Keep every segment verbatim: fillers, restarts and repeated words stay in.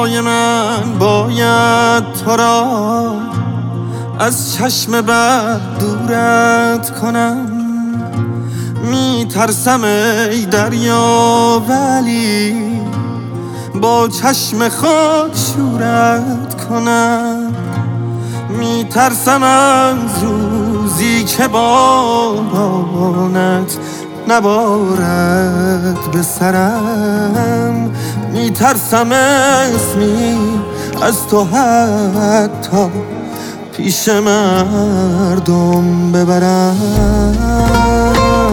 زیبای من باید تو را از چشم بد دورت کنم. میترسم ای دریا ولی با چشم خود شورت کنم. میترسم از روزی که بارانت نبارد به سرم. میترسم اسمی از تو حتی پیش مردم ببرم.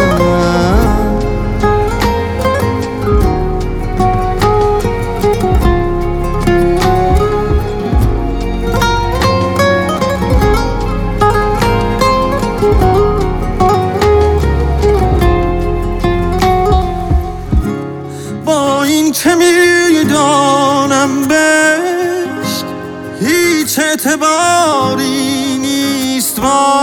با این که میدانم بهشت هیچ اعتباری نیست، با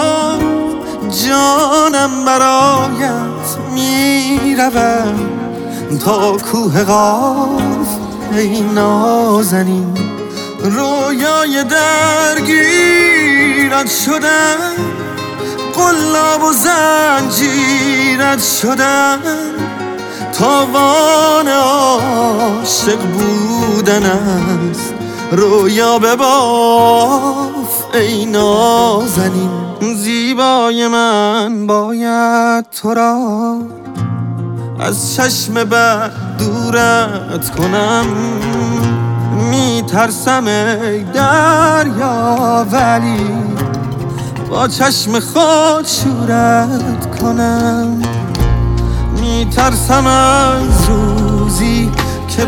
جانم برایت میروم تا کوه قاف. ای نازنین رویای درگیرت شدم، قلاب و زنجیرت شدم. تاوان عاشق بودن است، رویا بباف ای نازنین. زیبای من باید تو را از چشم بد دورت کنم. میترسم ای دریا ولی با چشم خود شورت کنم. میترسم از روزی که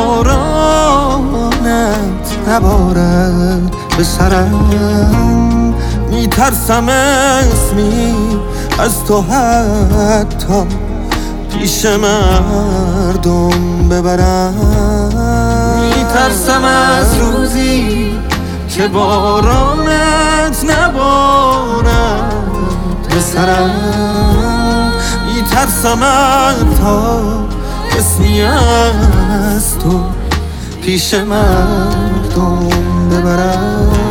بارانت نبارد به سرم. میترسم اسمی از تو حتی پیش مردم ببرم. میترسم از روزی که بارانت نبارد به سرم. میترسم تا اسمی از تو پیش مردم ببرم.